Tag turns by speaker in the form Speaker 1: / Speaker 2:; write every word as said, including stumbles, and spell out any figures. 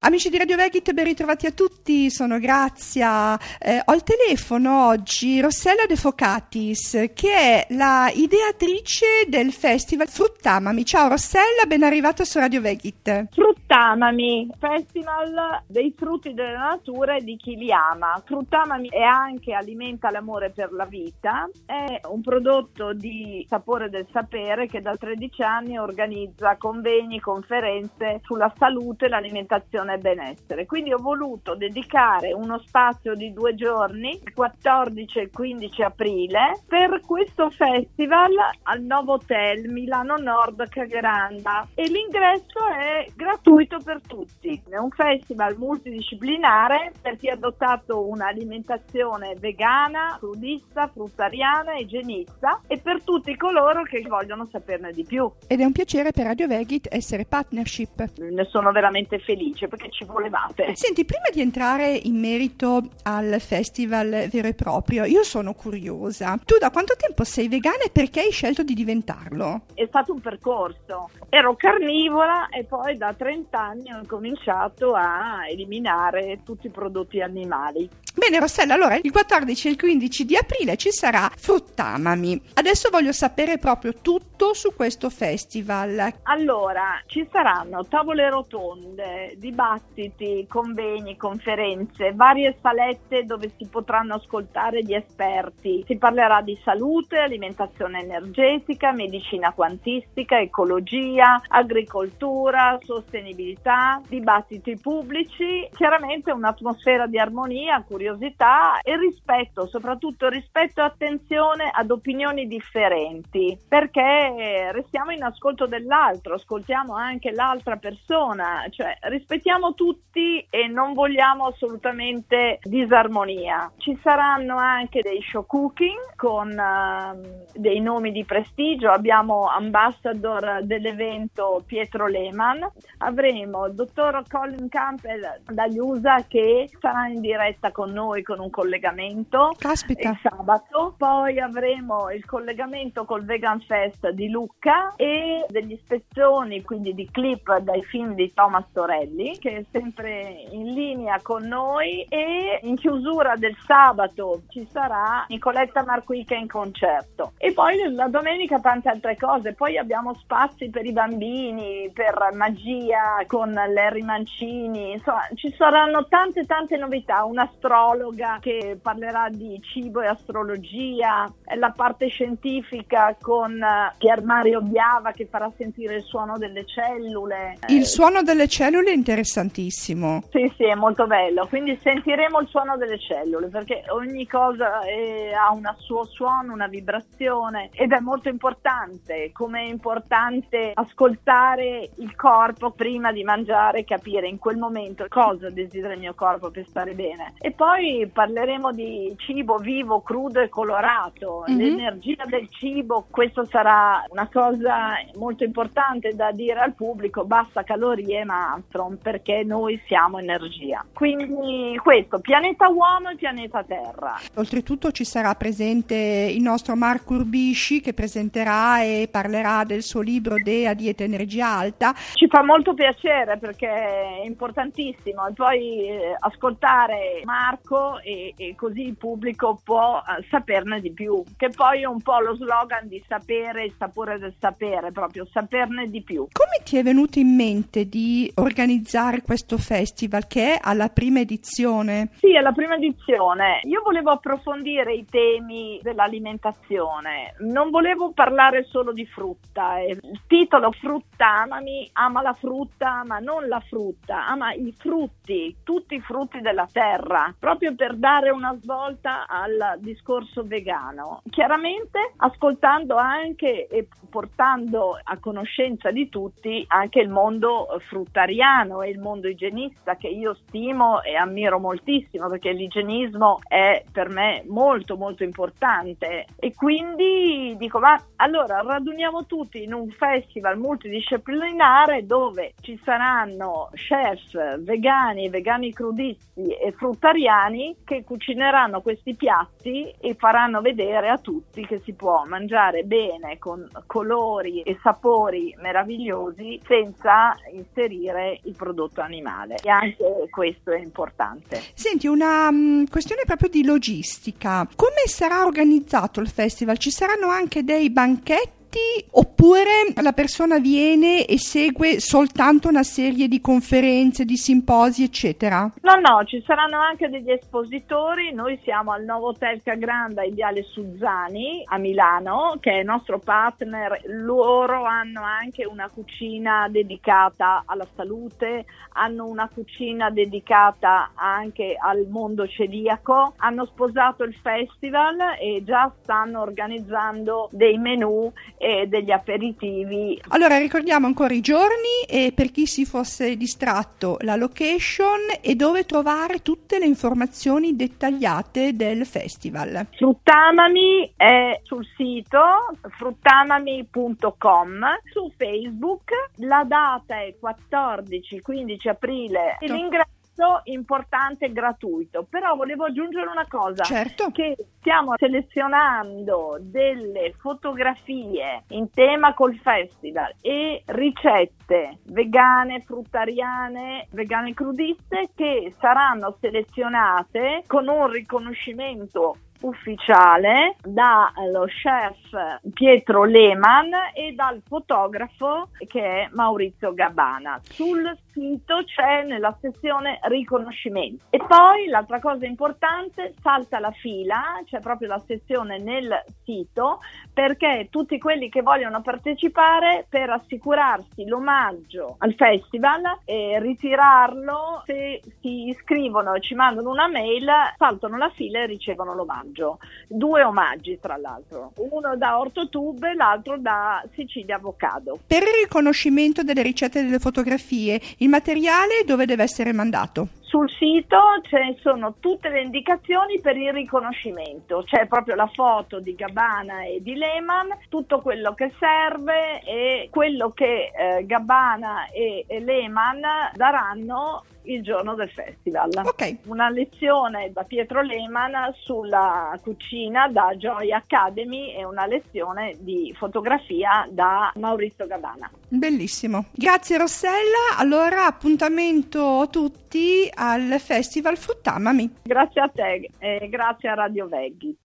Speaker 1: Amici di Radio Vegit, ben ritrovati a tutti, sono Grazia. Eh, ho al telefono oggi Rossella De Focatis, che è la ideatrice del festival Fruttamami. Ciao Rossella, ben arrivata su Radio Vegit.
Speaker 2: Fruttamami, festival dei frutti della natura e di chi li ama. Fruttamami è anche alimenta l'amore per la vita, è un prodotto di Sapore del Sapere che da tredici anni organizza convegni, conferenze sulla salute, l'alimentazione e benessere. Quindi ho voluto dedicare uno spazio di due giorni, il quattordici e il quindici aprile, per questo festival al Novotel Milano Nord Cagranda, e l'ingresso è gratuito per tutti. È un festival multidisciplinare per chi ha adottato un'alimentazione vegana, crudista, fruttariana e igienista, e per tutti coloro che vogliono saperne di più.
Speaker 1: Ed è un piacere per Radio Vegit essere partnership.
Speaker 2: Ne sono veramente felice perché ci volevate.
Speaker 1: Senti, prima di entrare in merito al festival vero e proprio, io sono curiosa. Tu da quanto tempo sei vegana e perché hai scelto di diventarlo?
Speaker 2: È stato un percorso. Ero carnivora e poi da trenta anni ho cominciato a eliminare tutti i prodotti animali.
Speaker 1: Bene Rossella, allora il quattordici e il quindici di aprile ci sarà Fruttamami. Adesso voglio sapere proprio tutto su questo festival.
Speaker 2: Allora, ci saranno tavole rotonde, dibattiti, convegni, conferenze, varie salette dove si potranno ascoltare gli esperti. Si parlerà di salute, alimentazione energetica, medicina quantistica, ecologia, agricoltura, sostenibilità, dibattiti pubblici, chiaramente un'atmosfera di armonia, curiosità e rispetto, soprattutto rispetto e attenzione ad opinioni differenti, perché restiamo in ascolto dell'altro, ascoltiamo anche l'altra persona, cioè rispettiamo tutti e non vogliamo assolutamente disarmonia. Ci saranno anche dei show cooking con uh, dei nomi di prestigio. Abbiamo ambassador dell'evento Pietro Lehmann, avremo il dottor Colin Campbell dagli U S A che sarà in diretta con noi con un collegamento.
Speaker 1: Caspita.
Speaker 2: Il sabato, poi avremo il collegamento col Vegan Fest di Lucca e degli spezzoni, quindi di clip dai film di Thomas Torelli, che è sempre in linea con noi, e in chiusura del sabato ci sarà Nicoletta Marquica in concerto, e poi la domenica tante altre cose. Poi abbiamo spazi per i bambini, per magia con Larry Mancini, insomma ci saranno tante tante novità, un'astrologa che parlerà di cibo e astrologia, la parte scientifica con Pier Mario Biava che farà sentire il suono delle cellule.
Speaker 1: Il suono delle cellule è interessantissimo.
Speaker 2: Sì, sì, è molto bello, quindi sentiremo il suono delle cellule, perché ogni cosa è, ha un suo suono, una vibrazione, ed è molto importante, come è importante ascoltare il corpo prima di mangiare, capire in quel momento cosa desidera il mio corpo per stare bene. E poi parleremo di cibo vivo, crudo e colorato, mm-hmm. l'energia del cibo. Questo sarà una cosa molto importante da dire al pubblico: basta calorie ma altro, perché noi siamo energia. Quindi questo, pianeta uomo e pianeta terra.
Speaker 1: Oltretutto ci sarà presente il nostro Marco Urbisci, che presenterà e parlerà del suo libro Dea Dieta Energia Alta.
Speaker 2: Ci fa molto piacere perché è importantissimo, e poi eh, ascoltare Marco e, e così il pubblico può eh, saperne di più, che poi è un po' lo slogan di Sapere, il sapore del sapere, proprio saperne di più.
Speaker 1: Come ti è venuto in mente di organizzare questo festival, che è alla prima edizione?
Speaker 2: Sì, è la prima edizione. Io volevo approfondire i temi dell'alimentazione, non volevo parlare solo di frutta. Il titolo Fruttamami ama la frutta, ma non la frutta, ama i frutti, tutti i frutti della terra, proprio per dare una svolta al discorso vegano. Chiaramente ascoltando anche e portando a conoscenza di tutti anche il mondo fruttariano e il mondo igienista, che io stimo e ammiro moltissimo, perché l'igienismo è per me molto molto importante. E quindi dico, ma allora raduniamo tutti in un festival multidisciplinare dove ci saranno chef vegani, vegani crudisti e fruttariani che cucineranno questi piatti e faranno vedere a tutti che si può mangiare bene con con colori e sapori meravigliosi senza inserire il prodotto animale, e anche questo è importante.
Speaker 1: Senti, una um, questione proprio di logistica: come sarà organizzato il festival? Ci saranno anche dei banchetti oppure la persona viene e segue soltanto una serie di conferenze, di simposi, eccetera?
Speaker 2: No, no, ci saranno anche degli espositori. Noi siamo al Novotel Cagranda Ideale Suzzani a Milano, che è il nostro partner. Loro hanno anche una cucina dedicata alla salute, hanno una cucina dedicata anche al mondo celiaco, hanno sposato il festival e già stanno organizzando dei menù e degli aperitivi.
Speaker 1: Allora ricordiamo ancora i giorni e, per chi si fosse distratto, la location e dove trovare tutte le informazioni dettagliate del festival.
Speaker 2: Fruttamami è sul sito fruttamami punto com, su Facebook. La data è quattordici quindici aprile e l'ingresso importante e gratuito. Però volevo aggiungere una cosa.
Speaker 1: Certo.
Speaker 2: Che stiamo selezionando delle fotografie in tema col festival e ricette vegane, fruttariane, vegane crudiste, che saranno selezionate con un riconoscimento ufficiale dallo chef Pietro Lehmann e dal fotografo che è Maurizio Gabbana. Sul sito c'è nella sezione riconoscimento. E poi l'altra cosa importante, salta la fila, c'è proprio la sezione nel sito, perché tutti quelli che vogliono partecipare, per assicurarsi l'omaggio al festival e ritirarlo, se si iscrivono e ci mandano una mail, saltano la fila e ricevono l'omaggio. Due omaggi, tra l'altro, uno da Ortotube, l'altro da Sicilia Avocado.
Speaker 1: Per il riconoscimento delle ricette e delle fotografie, il materiale dove deve essere mandato?
Speaker 2: Sul sito ci sono tutte le indicazioni per il riconoscimento, c'è proprio la foto di Gabbana e di Lehmann, tutto quello che serve e quello che eh, Gabbana e, e Lehmann daranno il giorno del festival.
Speaker 1: Okay.
Speaker 2: Una lezione da Pietro Lehmann sulla cucina da Joy Academy e una lezione di fotografia da Maurizio Gabbana.
Speaker 1: Bellissimo. Grazie Rossella. Allora appuntamento a tutti al Festival Fruttamami.
Speaker 2: Grazie a te e grazie a Radio Veghi.